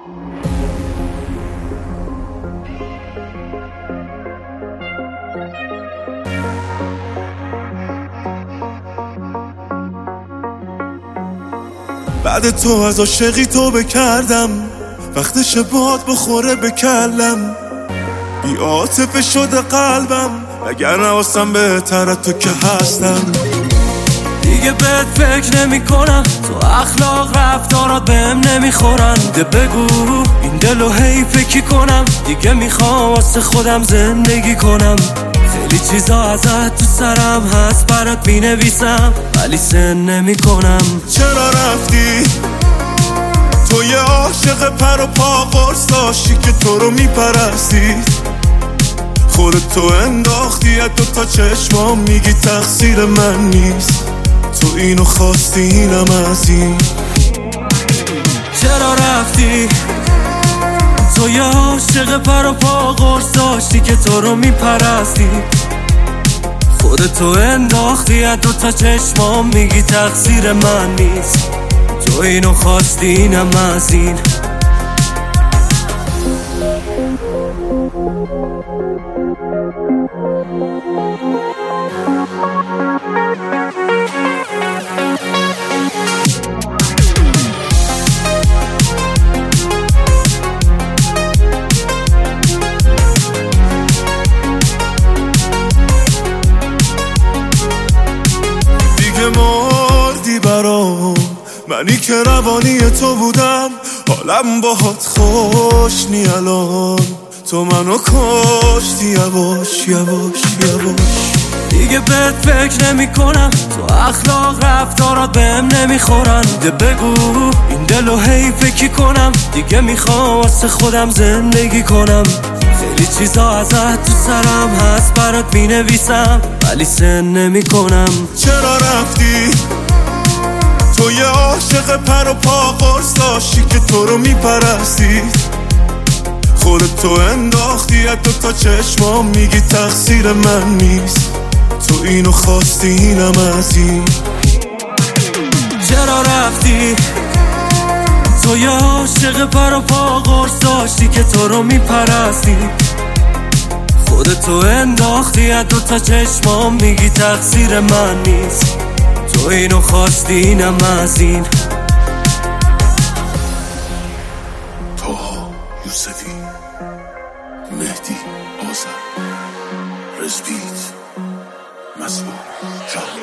بعد تو از عاشقی تو بکردم، وقتش باد بخوره بکلم، بی عاطفه شده قلبم، وگرنه واسم بهتره تو که هستم. دیگه بهت فکر نمی کنم، تو اخلاق رفتارات بهم نمیخورن. ده بگو این دلو حیفه کی کنم، دیگه میخوام واسه خودم زندگی کنم. خیلی چیزا ازت تو سرم هست برات مینویسم، ولی سن نمی کنم. چرا رفتی؟ تو یه عاشق پر و پا قرص داشتی که تو رو میپرستید، خودت تو انداختی از دوتا چشمام، میگی تقصیر من نیست، تو اینو خواستی اینم از این. چرا رفتی؟ تو یه عاشق پر و پا قرص داشتی که تو رو میپرستی، خودتو انداختی از دوتا چشمام، میگی تقصیر من نیست، تو اینو خواستی اینم از این. مردی برام، منی که روانی تو بودم، حالم باهات خوش نی الان، تو منو کشتی یواش یواش یواش. دیگه بهت فکر نمی کنم، تو اخلاق رفتارات بهم نمیخورن. ده بگو این دلو حیفه کی کنم، دیگه میخوام واسه خودم زندگی کنم. خیلی چیزا ازت تو سرم هست برات مینویسم، ولی سن نمی کنم. چرا رفتی؟ تو یه عاشق پر و پا قرص داشتی که تو رو میپرستید، خودت تو انداختی از دوتا چشمام، میگی تقصیر من نیست، تو اینو خواستی اینم از این. چرا رفتی؟ تو یه عاشق پر و پا قرص داشتی که تو رو میپرستی، خودتو انداختی از دوتا چشمام، میگی تقصیر من نیست، تو اینو خواستی اینم از این. طاها یوسفی، مهدی آذر، رزبیت، مزمور، شهر